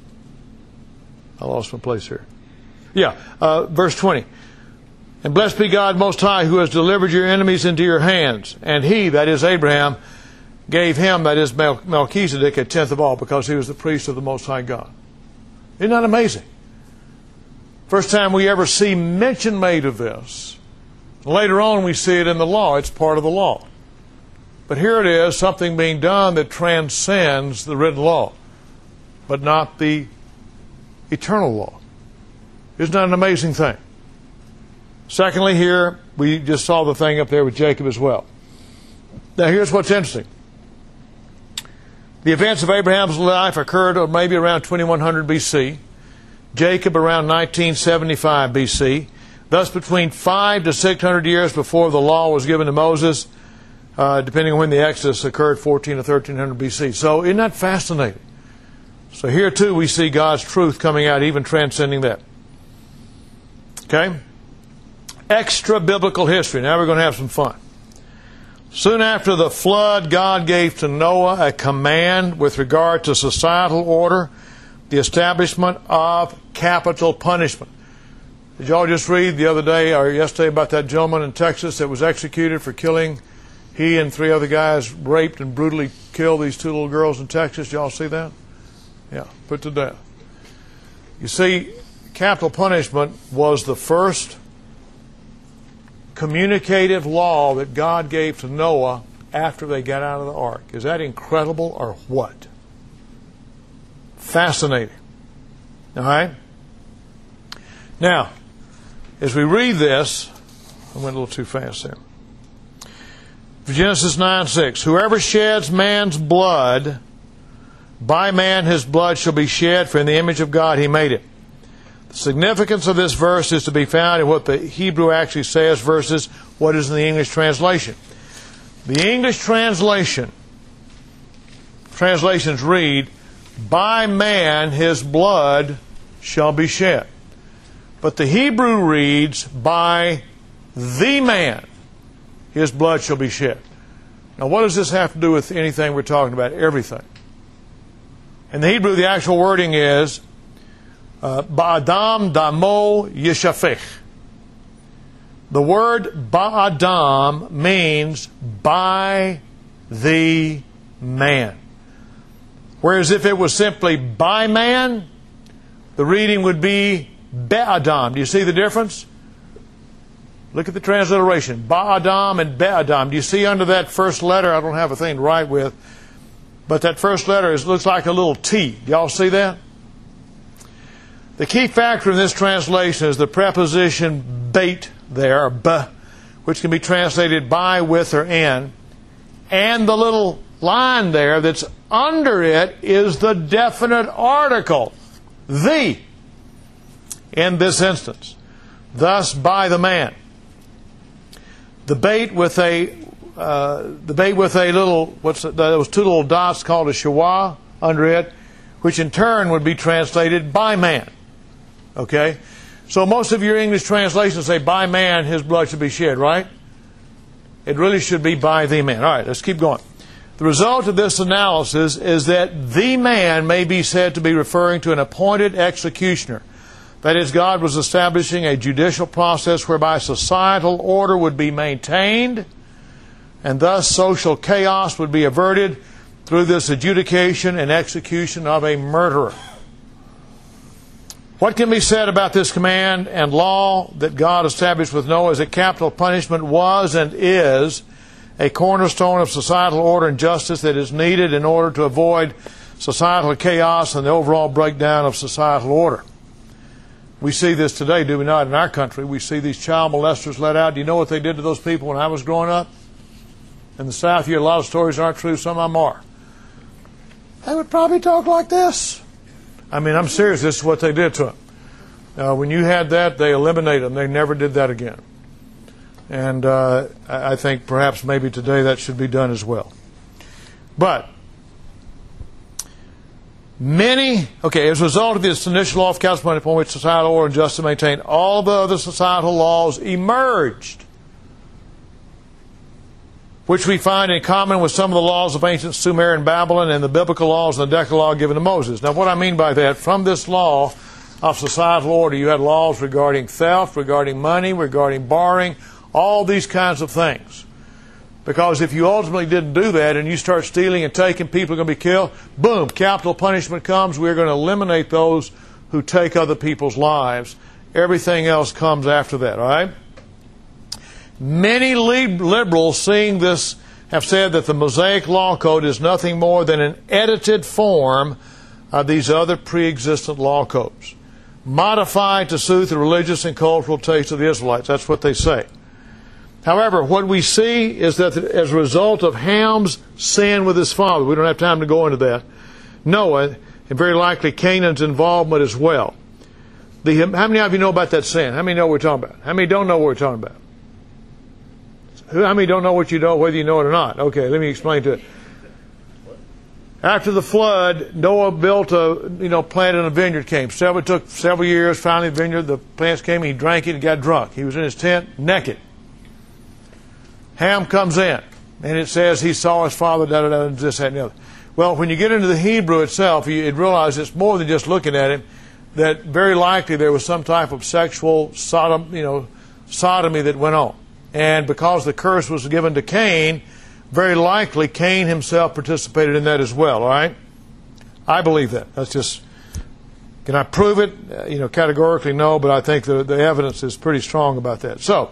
I lost my place here. Yeah, uh, verse twenty. And blessed be God Most High, who has delivered your enemies into your hands. And he, that is Abraham, gave him, that is Mel- Melchizedek, a tenth of all, because he was the priest of the Most High God. Isn't that amazing? First time we ever see mention made of this. Later on we see it in the law. It's part of the law. But here it is, something being done that transcends the written law, but not the eternal law. Isn't that an amazing thing? Secondly, here, we just saw the thing up there with Jacob as well. Now, here's what's interesting. The events of Abraham's life occurred maybe around twenty-one hundred B C, Jacob around nineteen seventy-five B C, thus between five to six hundred years before the law was given to Moses, uh, depending on when the Exodus occurred, fourteen to thirteen hundred B C. So, isn't that fascinating? So here, too, we see God's truth coming out, even transcending that. Okay? Extra biblical history. Now we're going to have some fun. Soon after the flood, God gave to Noah a command with regard to societal order, the establishment of capital punishment. Did y'all just read the other day or yesterday about that gentleman in Texas that was executed for killing, he and three other guys raped and brutally killed these two little girls in Texas? Did y'all see that? Yeah, put to death. You see, capital punishment was the first communicative law that God gave to Noah after they got out of the ark. Is that incredible or what? Fascinating. All right? Now, as we read this, I went a little too fast there. Genesis nine six, whoever sheds man's blood, by man his blood shall be shed, for in the image of God he made it. The significance of this verse is to be found in what the Hebrew actually says versus what is in the English translation. The English translation, translations read, by man his blood shall be shed. But the Hebrew reads, by the man his blood shall be shed. Now what does this have to do with anything we're talking about? Everything. In the Hebrew, the actual wording is, Uh, Ba'adam damo yishafech. The word Ba'adam means by the man. Whereas if it was simply by man, the reading would be Be'adam. Do you see the difference? Look at the transliteration. Ba'adam and Be'adam. Do you see under that first letter? I don't have a thing to write with. But that first letter is, looks like a little T. Do y'all see that? The key factor in this translation is the preposition bait there, b, which can be translated by, with, or in. And the little line there that's under it is the definite article, the, in this instance. Thus, by the man. The bait with a, uh, the bait with a little, what's it, those two little dots called a shawah under it, which in turn would be translated by man. Okay? So most of your English translations say, by man his blood should be shed, right? It really should be by the man. All right, let's keep going. The result of this analysis is that the man may be said to be referring to an appointed executioner. That is, God was establishing a judicial process whereby societal order would be maintained, and thus social chaos would be averted through this adjudication and execution of a murderer. What can be said about this command and law that God established with Noah is that capital punishment was and is a cornerstone of societal order and justice that is needed in order to avoid societal chaos and the overall breakdown of societal order. We see this today, do we not, in our country? We see these child molesters let out. Do you know what they did to those people when I was growing up? In the South, you hear a lot of stories aren't true, some of them are. They would probably talk like this. I mean, I'm serious. This is what they did to them. Uh, when you had that, they eliminated them. They never did that again. And uh, I think perhaps maybe today that should be done as well. But many, okay, as a result of this initial law of capital punishment upon which societal order and justice maintained, all the other societal laws emerged. which we find in common with some of the laws of ancient Sumer and Babylon and the biblical laws and the Decalogue given to Moses. Now, what I mean by that, from this law of societal order, you had laws regarding theft, regarding money, regarding borrowing, all these kinds of things. Because if you ultimately didn't do that and you start stealing and taking, people are going to be killed, boom, capital punishment comes. We're going to eliminate those who take other people's lives. Everything else comes after that, all right? Many liberals, seeing this, have said that the Mosaic Law Code is nothing more than an edited form of these other pre-existent law codes, modified to suit the religious and cultural taste of the Israelites. That's what they say. However, what we see is that as a result of Ham's sin with his father, we don't have time to go into that, Noah, and very likely Canaan's involvement as well. The, how many of you know about that sin? How many know what we're talking about? How many don't know what we're talking about? How many don't know what you know, whether you know it or not? Okay, let me explain to it. After the flood, Noah built a, you know, planted a vineyard came. Several, it took several years. Finally, the vineyard, the plants came, he drank it and got drunk. He was in his tent, naked. Ham comes in, and it says he saw his father, da da da, this, that, and the other. Well, when you get into the Hebrew itself, you realize it's more than just looking at him, that very likely there was some type of sexual sodom, you know, sodomy that went on. And because the curse was given to Cain, very likely Cain himself participated in that as well, all right? I believe that. That's just, can I prove it? Uh, you know, categorically no, but I think the, the evidence is pretty strong about that. So,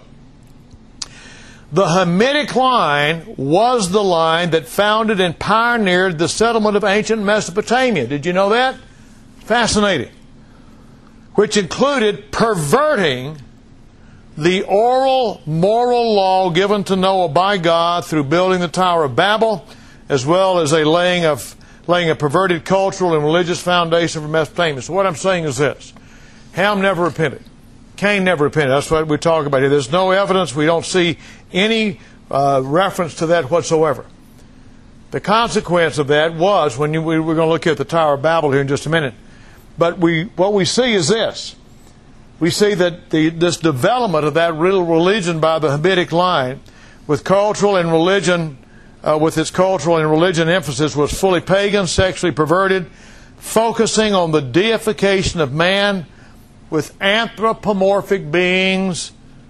the Hamitic line was the line that founded and pioneered the settlement of ancient Mesopotamia. Did you know that? Fascinating. Which included perverting the oral moral law given to Noah by God through building the Tower of Babel, as well as a laying of laying a perverted cultural and religious foundation for Mesopotamia. So what I'm saying is this. Ham never repented. Cain never repented. That's what we talk about here. There's no evidence. We don't see any uh, reference to that whatsoever. The consequence of that was, when you, we, we're going to look at the Tower of Babel here in just a minute, but we what we see is this. We see that the, this development of that real religion by the Hamitic line, with cultural and religion, uh, with its cultural and religion emphasis, was fully pagan, sexually perverted, focusing on the deification of man with anthropomorphic beings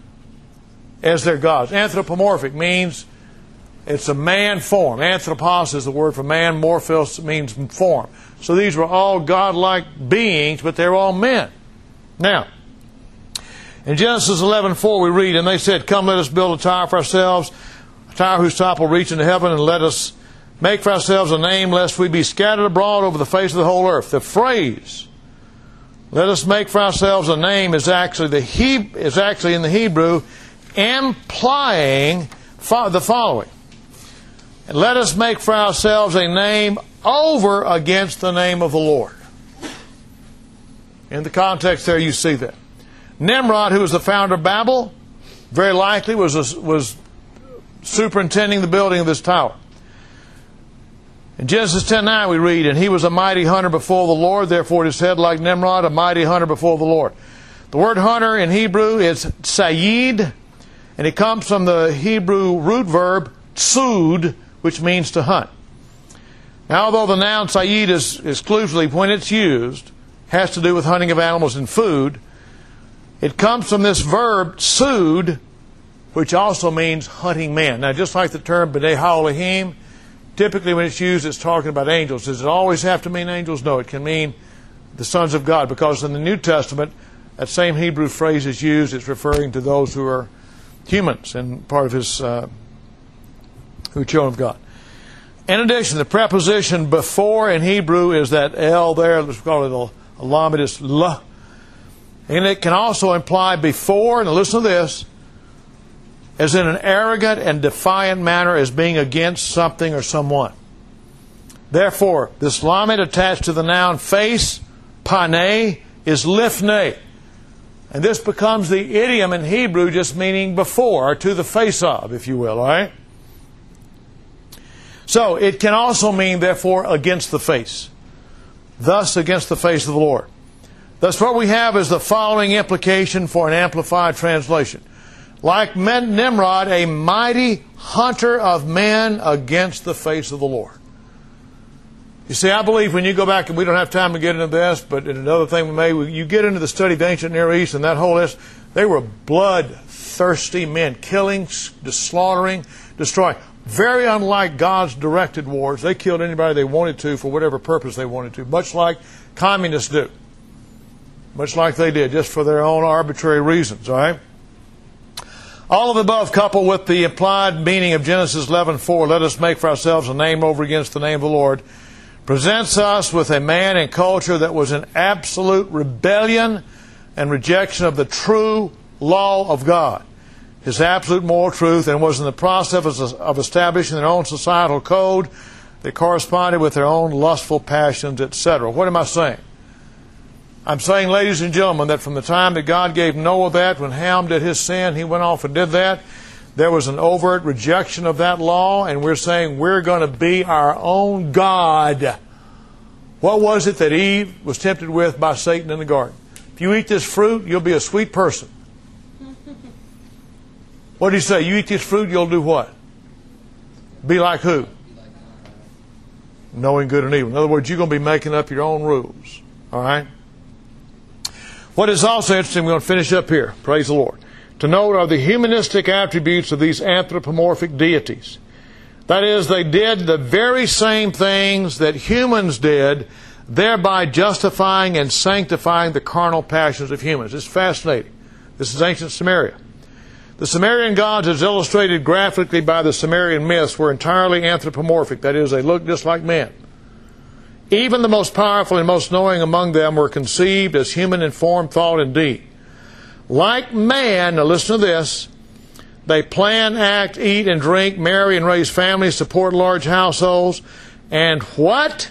as their gods. Anthropomorphic means it's a man form. Anthropos is the word for man. Morphos means form. So these were all godlike beings, but they're all men. Now, in Genesis eleven four we read, and they said, "Come, let us build a tower for ourselves, a tower whose top will reach into heaven, and let us make for ourselves a name, lest we be scattered abroad over the face of the whole earth." The phrase, "let us make for ourselves a name," is actually the he, is actually in the Hebrew implying fo- the following: "And let us make for ourselves a name over against the name of the Lord." In the context there, you see that. Nimrod, who was the founder of Babel, very likely was a, was superintending the building of this tower. In Genesis ten nine we read, "And he was a mighty hunter before the Lord, therefore it is said, like Nimrod, a mighty hunter before the Lord." The word hunter in Hebrew is sayid, and it comes from the Hebrew root verb tsud, which means to hunt. Now, although the noun sayid is exclusively, when it's used, has to do with hunting of animals and food, it comes from this verb tsud, which also means hunting man. Now, just like the term b'nai ha'elohim, typically when it's used, it's talking about angels. Does it always have to mean angels? No, it can mean the sons of God, because in the New Testament, that same Hebrew phrase is used. It's referring to those who are humans and part of His, uh, who are children of God. In addition, the preposition before in Hebrew is that L there. Let's call it a lam. It is l. And it can also imply before, and listen to this, as in an arrogant and defiant manner, as being against something or someone. Therefore, this lamed attached to the noun face, pane, is lifnei. And this becomes the idiom in Hebrew just meaning before, or to the face of, if you will, all right? So, it can also mean, therefore, against the face. Thus, against the face of the Lord. Thus, what we have is the following implication for an amplified translation. like Nimrod, a mighty hunter of men against the face of the Lord. You see, I believe when you go back, and we don't have time to get into this, but another thing we may, you get into the study of the ancient Near East and that whole list, they were bloodthirsty men, killing, slaughtering, destroying. Very unlike God's directed wars. They killed anybody they wanted to for whatever purpose they wanted to, much like communists do. Much like they did, just for their own arbitrary reasons, all right? All of the above, coupled with the implied meaning of Genesis eleven four, let us make for ourselves a name over against the name of the Lord, presents us with a man and culture that was in absolute rebellion and rejection of the true law of God, His absolute moral truth, and was in the process of establishing their own societal code that corresponded with their own lustful passions, et cetera. What am I saying? I'm saying, ladies and gentlemen, that from the time that God gave Noah that, when Ham did his sin, he went off and did that, there was an overt rejection of that law, and we're saying we're going to be our own God. What was it that Eve was tempted with by Satan in the garden? If you eat this fruit, you'll be a sweet person. What did he say? You eat this fruit, you'll do what? Be like who? Knowing good and evil. In other words, you're going to be making up your own rules. All right? What is also interesting, we're going to finish up here, praise the Lord, to note are the humanistic attributes of these anthropomorphic deities. That is, they did the very same things that humans did, thereby justifying and sanctifying the carnal passions of humans. It's fascinating. This is ancient Samaria. The Sumerian gods, as illustrated graphically by the Sumerian myths, were entirely anthropomorphic. That is, they looked just like men. Even the most powerful and most knowing among them were conceived as human in form, thought, and deed. Like man, now listen to this, they plan, act, eat, and drink, marry and raise families, support large households, and what?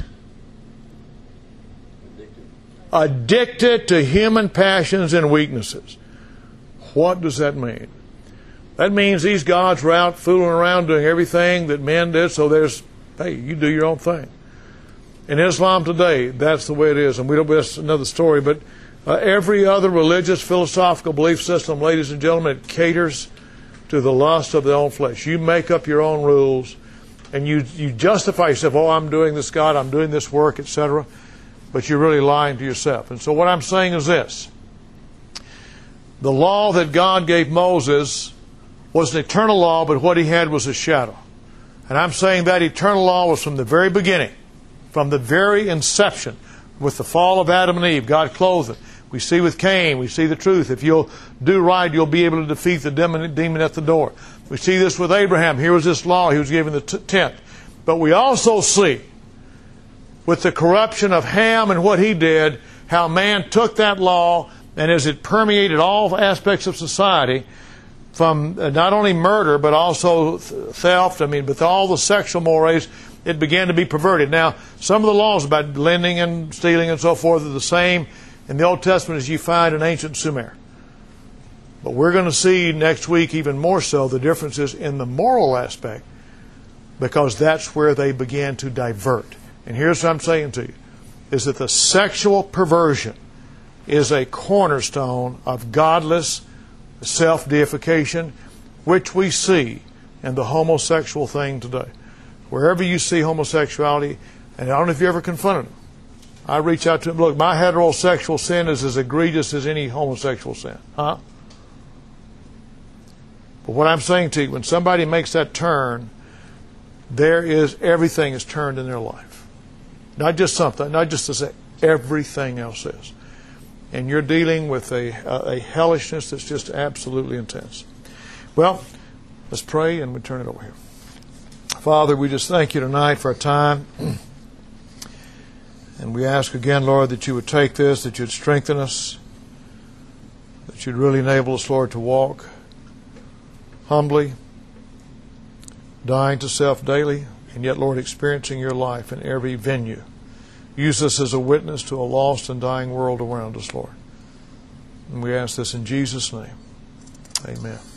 Addicted to human passions and weaknesses. What does that mean? That means these gods were out fooling around doing everything that men did, so there's, hey, you do your own thing. In Islam today, that's the way it is, and we don't, that's another story, but uh, every other religious, philosophical belief system, ladies and gentlemen, it caters to the lust of their own flesh. You make up your own rules, and you, you justify yourself, oh, I'm doing this, God, I'm doing this work, et cetera, but you're really lying to yourself. And so what I'm saying is this. The law that God gave Moses was an eternal law, but what he had was a shadow. And I'm saying that eternal law was from the very beginning, from the very inception, with the fall of Adam and Eve. God clothed it. We see with Cain, we see the truth. If you'll do right, you'll be able to defeat the demon at the door. We see this with Abraham. Here was this law. He was given the t- tenth. But we also see, with the corruption of Ham and what he did, how man took that law, and as it permeated all aspects of society, from not only murder, but also theft, I mean, but all the sexual mores, it began to be perverted. Now, some of the laws about lending and stealing and so forth are the same in the Old Testament as you find in ancient Sumer. But we're going to see next week even more so the differences in the moral aspect, because that's where they began to divert. And here's what I'm saying to you, is that the sexual perversion is a cornerstone of godless self-deification, which we see in the homosexual thing today. Wherever you see homosexuality, and I don't know if you ever confronted them, I reach out to them, look, my heterosexual sin is as egregious as any homosexual sin. Huh? But what I'm saying to you, when somebody makes that turn, there is, everything is turned in their life. Not just something, not just to say, everything else is. And you're dealing with a, a, a hellishness that's just absolutely intense. Well, let's pray and we turn it over here. Father, we just thank you tonight for our time. And we ask again, Lord, that you would take this, that you'd strengthen us, that you'd really enable us, Lord, to walk humbly, dying to self daily, and yet, Lord, experiencing your life in every venue. Use us as a witness to a lost and dying world around us, Lord. And we ask this in Jesus' name. Amen.